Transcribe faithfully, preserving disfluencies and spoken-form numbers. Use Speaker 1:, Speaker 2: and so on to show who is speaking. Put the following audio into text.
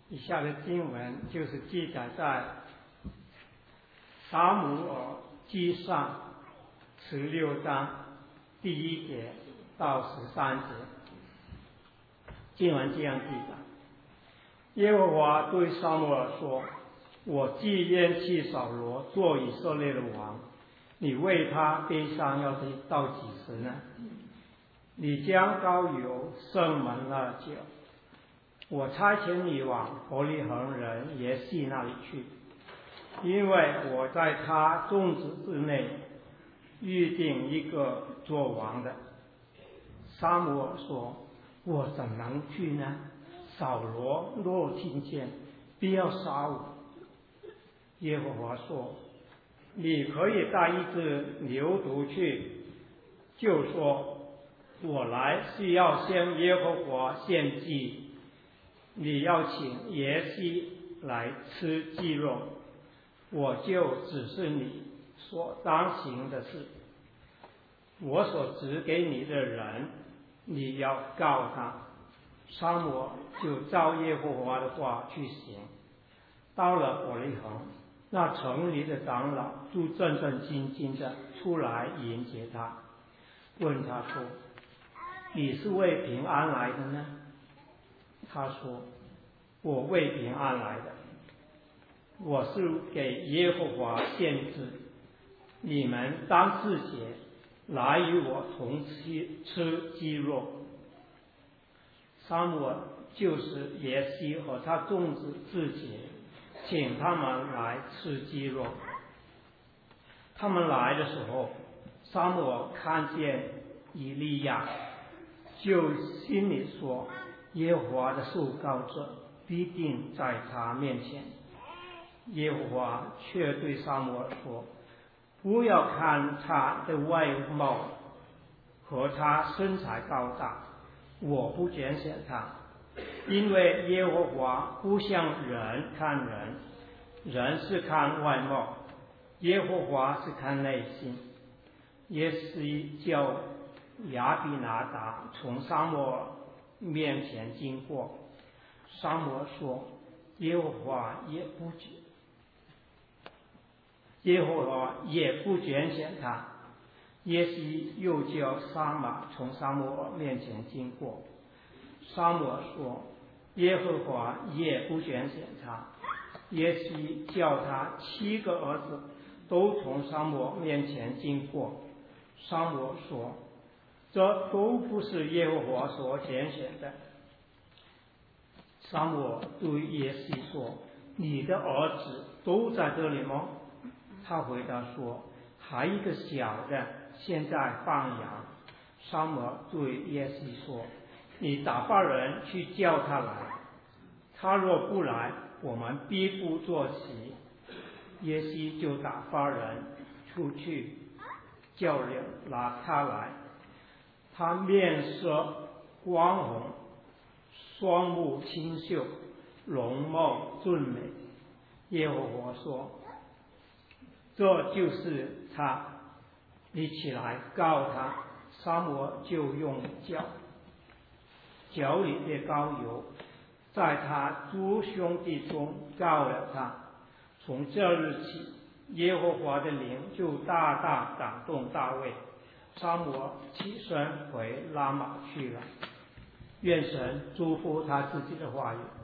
Speaker 1: 以下的经文就是记载在撒母耳记上十六章第一节到十三节。经文这样记载：耶和华对撒母耳说，我既厌弃扫罗做以色列的王，你为他悲伤要到几时呢？你将膏油盛满了酒，我差遣你往伯利恒人耶西那里去，因为我在他众子之内预定一个做王的。撒母耳说，我怎能去呢？扫罗若听见，必要杀我。耶和华说，你可以带一只牛犊去，就说我来是要向耶和华献祭，你要请耶西来吃鸡肉，我就指示你所当行的事。我所指给你的人，你要告他。撒母耳就照耶和华的话去行，到了伯利恒，那城里的长老就战战兢兢的出来迎接他，问他说，你是为平安来的呢？他说，我为平安来的，我是给耶和华献祭，你们当自洁，来与我同吃吃鸡肉。撒母耳就是耶西和他众子自洁，请他们来吃鸡肉。他们来的时候，撒母耳看见以利亚，就心里说，耶和华的受膏者必定在他面前。耶和华却对撒母耳说，不要看他的外貌和他身材高大，我不拣选他，因为耶和华不像人看人，人是看外貌，耶和华是看内心。耶西叫亚比拿达从撒母耳面前经过，撒母耳说，耶和华也不耶和华也不拣选他。耶西又叫撒玛从撒母耳面前经过，撒母耳说，耶和华也不拣选他。耶西叫他七个儿子都从撒母耳面前经过，撒母耳说，这都不是耶和华所拣选的。撒母耳对耶西说，你的儿子都在这里吗？他回答说，还一个小的现在放羊。撒母耳对耶西说，你打发人去叫他来，他若不来，我们必不坐席。耶西就打发人出去叫人拿他来，他面色光红，双目清秀，容貌俊美。耶和华说，这就是他，你起来告他。撒母耳就用脚脚里的膏油在他诸兄弟中告了他。从这日起，耶和华的灵就大大感动大卫。撒母耳起身回拉玛去了。愿神祝福他自己的话语。